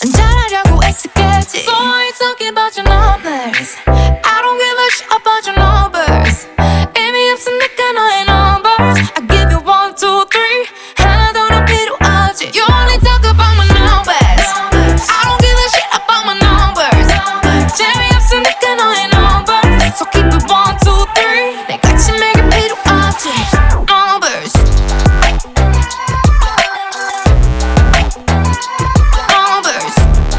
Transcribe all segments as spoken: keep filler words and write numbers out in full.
난 잘하려고 애쓰겠지. So I ain't talking about your numbers. I don't give a shit about your numbers. 의미 없으니까 너의 numbers. I give you one, two, three. 하나 더는 필요 없지. You only talk about my numbers. I don't give a shit about my numbers. 재미없으니까 너의 numbers. So keep it one, two, three. 내 같이 매길 필요 없지. Numbers. Numbers.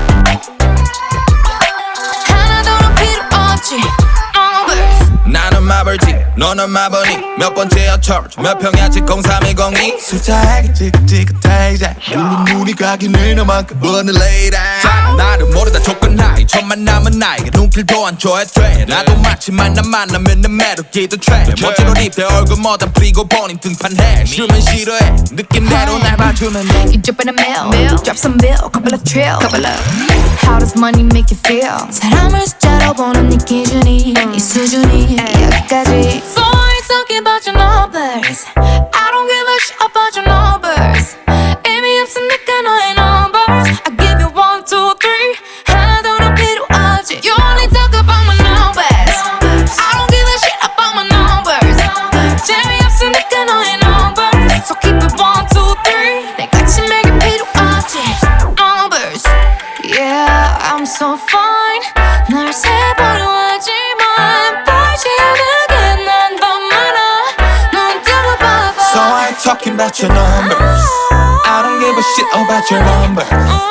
하나 더는 필요 없지. Numbers. 나는 마블지 너는 마블이 몇 번째야 charge 몇 평야 공삼이공이 숫자에게 지긋지긋해 이제 눈이 가긴 해 너만큼 버는 lady 나를 모르다 쫓겨나 천만 남은 나에게 눈길도 안 줘야 돼 나도 마치 만남 만나면 내 매력기도 트래 멋진 옷 입대 얼굴 뭐다 뿌리고 본인 등판해 싫으면 싫어해 느낌대로 날 봐주면 돼 You drip in a mill, mill. Drop some bill, couple of trill, couple of. How does money make you feel? 사람을 숫자로 보는 네 기준이 이 수준이 여기까지. So I ain't talking about your numbers. I don't give a shit about your numbers. 의미 없으니까 너의 numbers. I give you one, two, three. 하나 더는 필요 없지. You only talk about my numbers. I don't give a shit about my numbers. 재미없으니까 너의 numbers. So keep it one, two, three. 내 같이 매길 필요 없지. Numbers. Yeah, I'm so fine. 널 세보려 하지만 보이지 않게 난 더 많아. 눈 뜨고 봐봐. So I ain't talking about your numbers I don't give a shit about your numbers